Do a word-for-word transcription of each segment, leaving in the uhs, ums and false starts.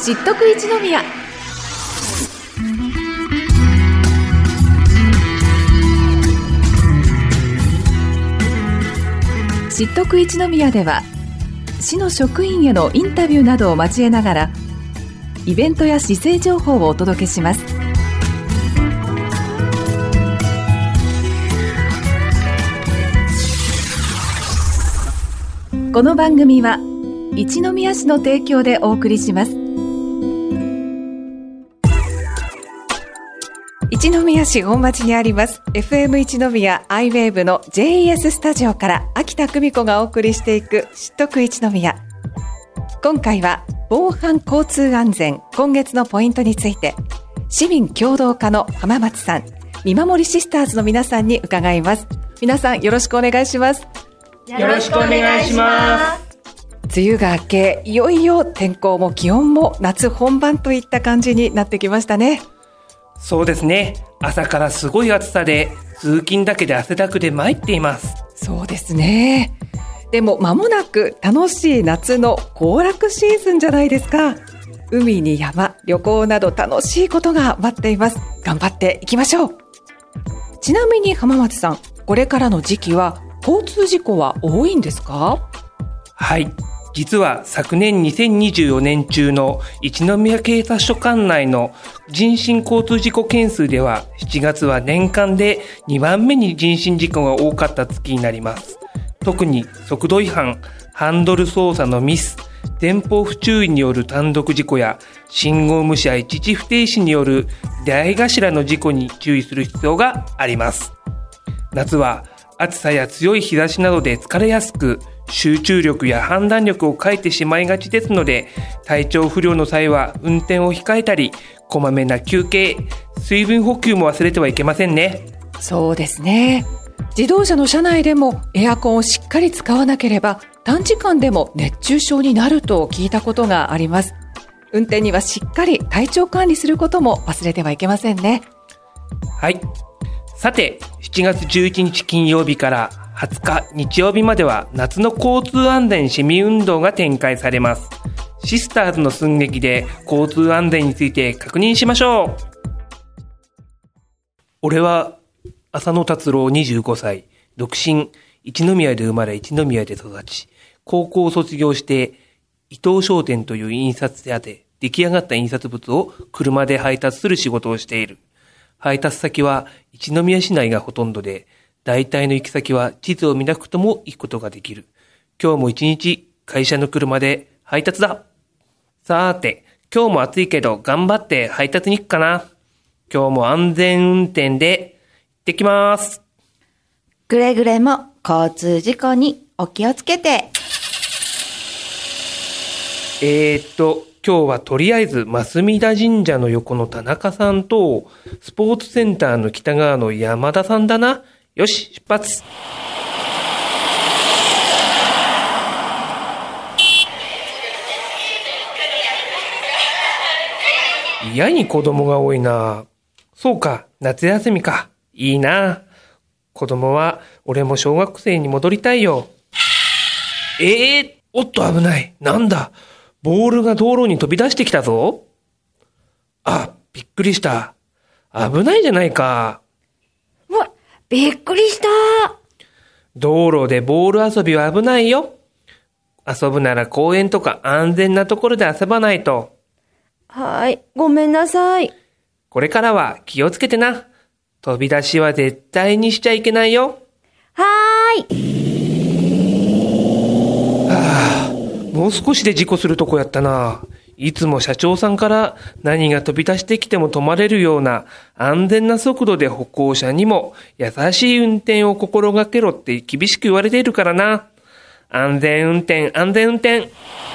知っとく一宮。知っとく一宮では、市の職員へのインタビューなどを交えながら、イベントや市政情報をお届けします。この番組は一宮市の提供でお送りします。一宮市本町にあります エフエム 一宮 アイウェーブ の ジェイイーエス スタジオから秋田久美子がお送りしていく知っとく一宮。今回は防犯交通安全今月のポイントについて、市民協働課の浜松さん、見守りシスターズの皆さんに伺います。皆さんよろしくお願いします。 よろしくお願いします。 梅雨が明け、いよいよ天候も気温も夏本番といった感じになってきましたね。 そうですね。朝からすごい暑さで通勤だけで汗だくで参っています。 そうですね。でも間もなく楽しい夏の行楽シーズンじゃないですか。海に山、旅行など楽しいことが待っています。頑張っていきましょう。ちなみに浜松さん、これからの時期は交通事故は多いんですか？ はい。実は昨年にせんにじゅうよねん中の一宮警察署管内の人身交通事故件数では、しちがつは年間でにばんめに人身事故が多かった月になります。特に速度違反、ハンドル操作のミス、前方不注意による単独事故や信号無視や一時不停止による出会い頭の事故に注意する必要があります。夏は暑さや強い日差しなどで疲れやすく、集中力や判断力を欠いてしまいがちですので、体調不良の際は運転を控えたり、こまめな休憩、水分補給も忘れてはいけませんね。 そうですね。自動車の車内でもエアコンをしっかり使わなければ短時間でも熱中症になると聞いたことがあります。運転にはしっかり体調管理することも忘れてはいけませんね。 はい。さて、しちがつじゅういちにち金曜日からはつか日曜日までは夏の交通安全市民運動が展開されます。シスターズの寸劇で交通安全について確認しましょう。俺は浅野達郎にじゅうごさい、独身、一宮で生まれ一宮で育ち、高校を卒業して伊藤商店という印刷屋で出来上がった印刷物を車で配達する仕事をしている。配達先は一宮市内がほとんどで、大体の行き先は地図を見なくとも行くことができる。今日も一日会社の車で配達だ。さーて、今日も暑いけど頑張って配達に行くかな。今日も安全運転で行ってきます。 くれぐれも交通事故にお気をつけて。 えーっと、今日はとりあえず増田神社の横の田中さんとスポーツセンターの北側の山田さんだな。よし、出発。嫌に子供が多いな。そうか、夏休みか。いいな。子供は俺も小学生に戻りたいよ。えー、おっと危ない。なんだ。ボールが道路に飛び出してきたぞ。あ、びっくりした。危ないじゃないか。 うわ、びっくりした。 道路でボール遊びは危ないよ。遊ぶなら公園とか安全なところで遊ばないと。 はい、ごめんなさい。 これからは気をつけてな。飛び出しは絶対にしちゃいけないよ。 はーい。 はあ、もう少しで事故するとこやったな。いつも社長さんから何が飛び出してきても止まれるような安全な速度で歩行者にも優しい運転を心がけろって厳しく言われているからな。安全運転、安全運転。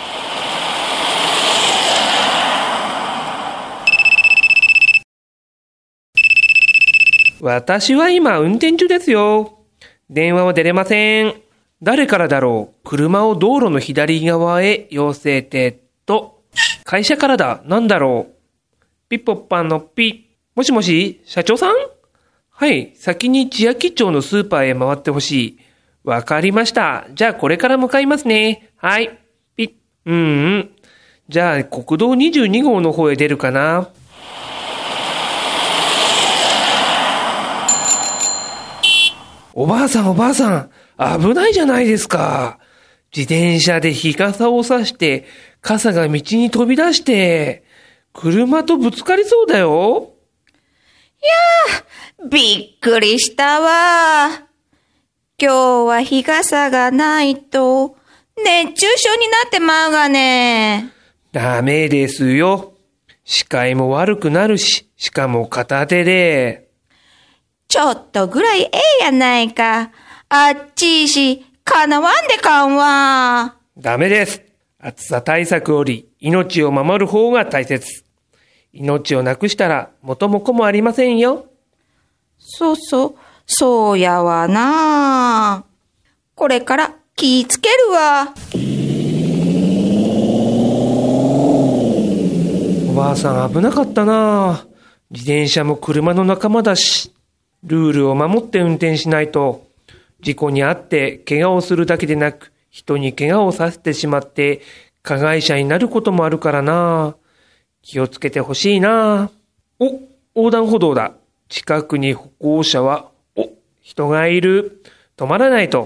私は今運転中ですよ。電話は出れません。誰からだろう。車を道路の左側へ寄せてと。会社からだ。なんだろう。ピッポッパンのピ。もしもし、社長さん？はい、先に千秋町のスーパーへ回ってほしい。わかりました。じゃあこれから向かいますね。はい。ピッ。うんうん。 じゃあ国道にじゅうに号の方へ出るかな。おばあさんおばあさん、危ないじゃないですか。自転車で日傘を差して傘が道に飛び出して車とぶつかりそうだよ。 いやー、びっくりしたわ。今日は日傘がないと熱中症になってまうがね。 ダメですよ。視界も悪くなるし、しかも片手で。 ちょっとぐらいええやないか。あっちいし、かなわんでかんわ。 ダメです。暑さ対策より命を守る方が大切。命をなくしたら元も子もありませんよ。 そうそう、そうやわな。これから気ぃつけるわ。 おばあさん危なかったな。自転車も車の仲間だし、ルールを守って運転しないと、事故に遭って怪我をするだけでなく、人に怪我をさせてしまって加害者になることもあるからな。気をつけてほしいな。お、横断歩道だ。近くに歩行者は、お、人がいる。止まらないと。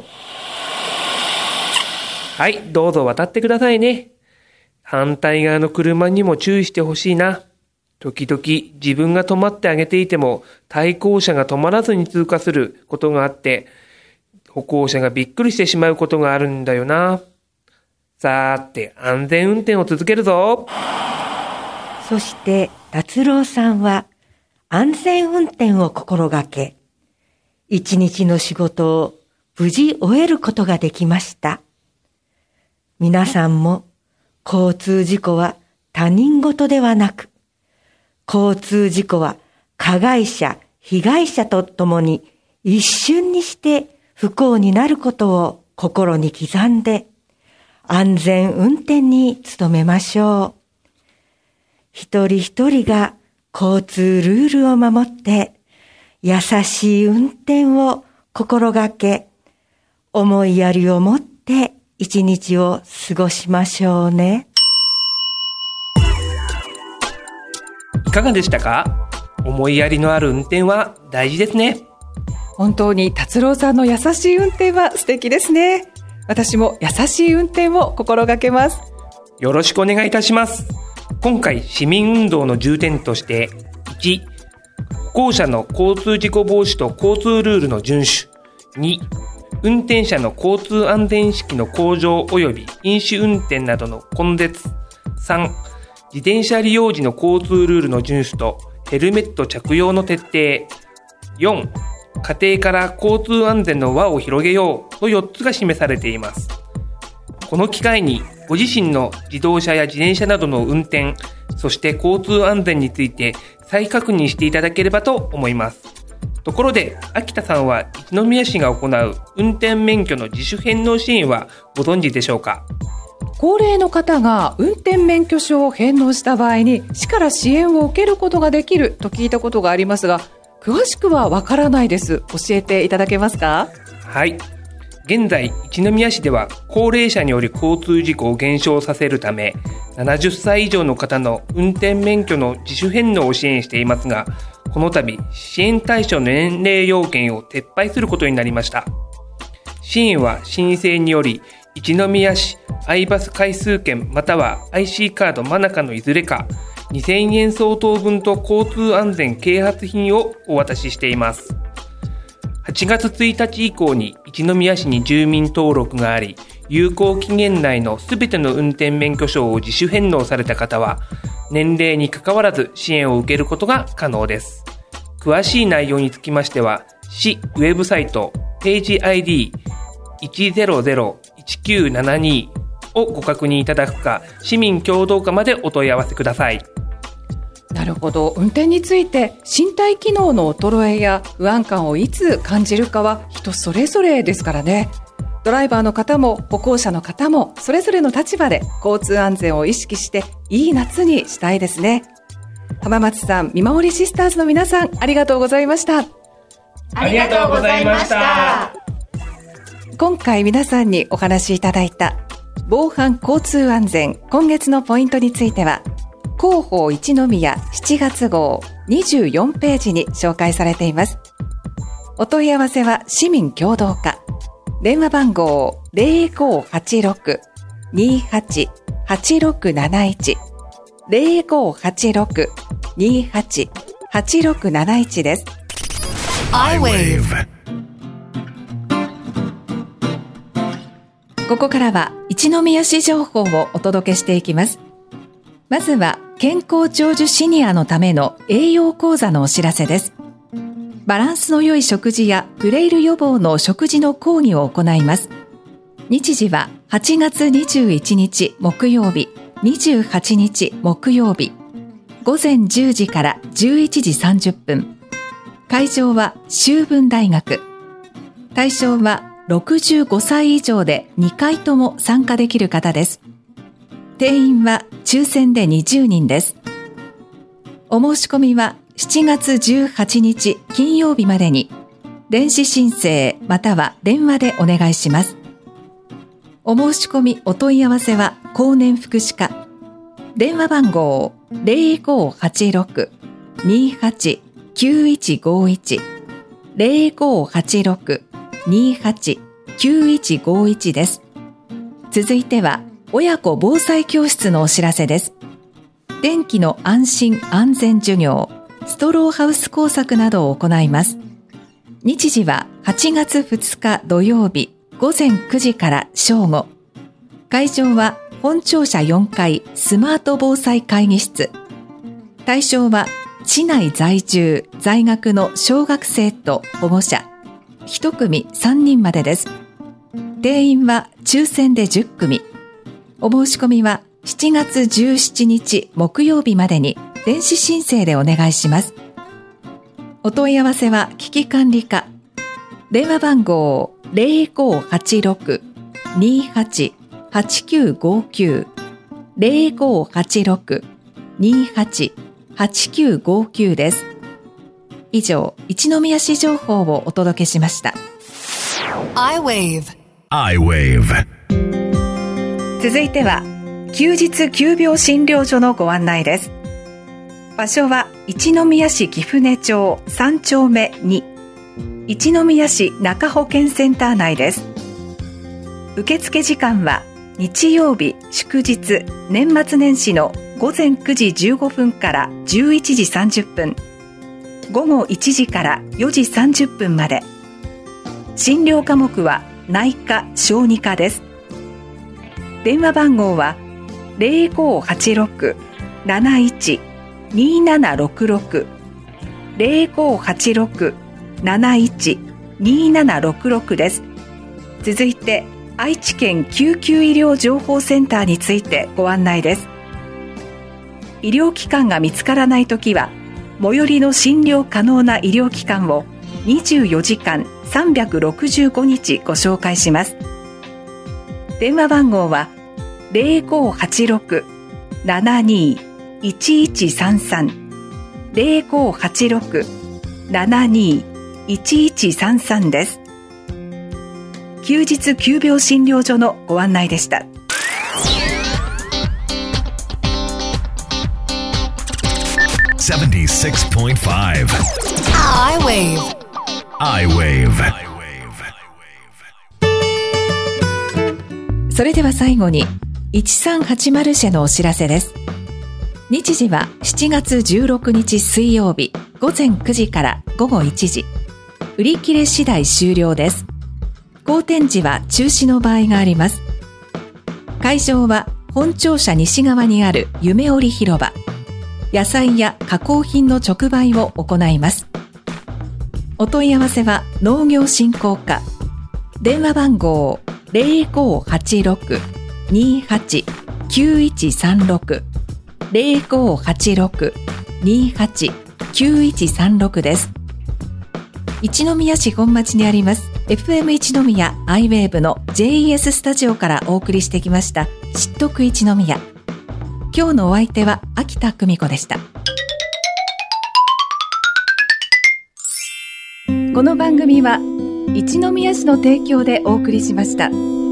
はい、どうぞ渡ってくださいね。反対側の車にも注意してほしいな。時々自分が止まってあげていても対向車が止まらずに通過することがあって、歩行者がびっくりしてしまうことがあるんだよな。さーて、安全運転を続けるぞ。 そして達郎さんは安全運転を心がけ、一日の仕事を無事終えることができました。皆さんも交通事故は他人事ではなく、交通事故は加害者、被害者と共に一瞬にして不幸になることを心に刻んで、安全運転に努めましょう。一人一人が交通ルールを守って、優しい運転を心がけ、思いやりを持って一日を過ごしましょうね。 いかがでしたか？思いやりのある運転は大事ですね。 本当に達郎さんの優しい運転は素敵ですね。私も優しい運転を心がけます。 よろしくお願いいたします。今回市民運動の重点として、いち、歩行者の交通事故防止と交通ルールの遵守。に、運転者の交通安全意識の向上及び飲酒運転などの根絶。さん、自転車利用時の交通ルールの遵守とヘルメット着用の徹底。よん、家庭から交通安全の輪を広げようとよっつが示されています。この機会にご自身の自動車や自転車などの運転、そして交通安全について再確認していただければと思います。ところで、秋田さんは一宮市が行う運転免許の自主返納支援はご存知でしょうか？ 高齢の方が運転免許証を返納した場合に市から支援を受けることができると聞いたことがありますが、詳しくはわからないです。教えていただけますか？ はい。現在、一宮市では高齢者による交通事故を減少させるため、ななじゅっさい以上の方の運転免許の自主返納を支援していますが、この度、支援対象の年齢要件を撤廃することになりました。支援は申請により、一宮市アイバス回数券または アイシー カードマナカのいずれか、にせんえん相当分と交通安全啓発品をお渡ししています。はちがつついたち以降に一宮市に住民登録があり、有効期限内のすべての運転免許証を自主返納された方は、年齢に関わらず支援を受けることが可能です。詳しい内容につきましては、市ウェブサイトページ アイディーいちゼロゼロいちきゅうななにをご確認いただくか、市民協働課までお問い合わせください。 なるほど。運転について身体機能の衰えや不安感をいつ感じるかは人それぞれですからね。ドライバーの方も歩行者の方もそれぞれの立場で交通安全を意識していい夏にしたいですね。浜松さん、見守りシスターズの皆さん、ありがとうございました。 ありがとうございました。 今回皆さんにお話しいただいた防犯交通安全今月のポイントについては広報一宮しちがつ号にじゅうよんページに紹介されています。お問い合わせは市民共同課、電話番号 ゼロごはちろく にーはち はちろくなないち ゼロごはちろく にーはち はちろくなないち です。 アイウェーブ。 ここからは一宮市情報をお届けしていきます。まずは健康長寿シニアのための栄養講座のお知らせです。バランスの良い食事やフレイル予防の食事の講義を行います。日時ははちがつにじゅういちにち木曜日、にじゅうはちにち木曜日、ごぜんじゅうじからじゅういちじさんじゅっぷん。会場は修文大学。対象はろくじゅうごさい以上でにかいとも参加できる方です。定員は抽選でにじゅうにんです。お申し込みはしちがつじゅうはちにち金曜日までに電子申請または電話でお願いします。お申し込みお問い合わせは高年福祉課、電話番号 ゼロごはちろく にーはち きゅういちごいち ゼロごはちろく にーはち きゅういちごいち です。続いては親子防災教室のお知らせです。電気の安心安全授業、ストローハウス工作などを行います。日時ははちがつふつか土曜日ごぜんくじから正午。会場は本庁舎よんかいスマート防災会議室。対象は市内在住在学の小学生と保護者いちくみさんにんまでです。定員は抽選でじゅっくみ。お申し込みはしちがつじゅうしちにち木曜日までに電子申請でお願いします。お問い合わせは危機管理課、電話番号 ゼロごはちろく にーはち はちきゅうごきゅう ゼロごはちろく にーはち はちきゅうごきゅう です。以上、一宮市情報をお届けしました。 アイウェーブ。 アイウェーブ。 続いては休日急病診療所のご案内です。場所は一宮市貴船町さんちょうめに、一宮市中保健センター内です。受付時間は日曜日、祝日、年末年始のごぜんくじじゅうごふんからじゅういちじさんじゅっぷん、ごごいちじからよじさんじゅっぷんまで。診療科目は内科・小児科です。電話番号はゼロごはちろく なないち にーななろくろく ゼロごはちろく なないち にーななろくろく です。続いて愛知県救急医療情報センターについてご案内です。医療機関が見つからないときは最寄りの診療可能な医療機関をにじゅうよじかんさんびゃくろくじゅうごにちご紹介します。電話番号はゼロごはちろく ななにい いちいちさんさん ゼロごはちろく ななにい いちいちさんさん です。休日急病診療所のご案内でした。 ななじゅうろくてんごアイウェーブ。 アイウェーブ。それでは最後にいちさんはちまる社のお知らせです。日時はしちがつじゅうろくにち水曜日ごぜんくじからごごいちじ。売り切れ次第終了です。後展示は中止の場合があります。会場は本庁舎西側にある夢織広場。野菜や加工品の直売を行います。お問い合わせは農業振興課、電話番号ゼロごはちろく にーはち きゅういちさんろく ゼロごはちろく にーはち きゅういちさんろく です。一宮市本町にあります エフエム 一宮アイウェーブの ジェイイーエス スタジオからお送りしてきました知っとく一宮。今日のお相手は秋田久美子でした。この番組は一宮市の提供でお送りしました。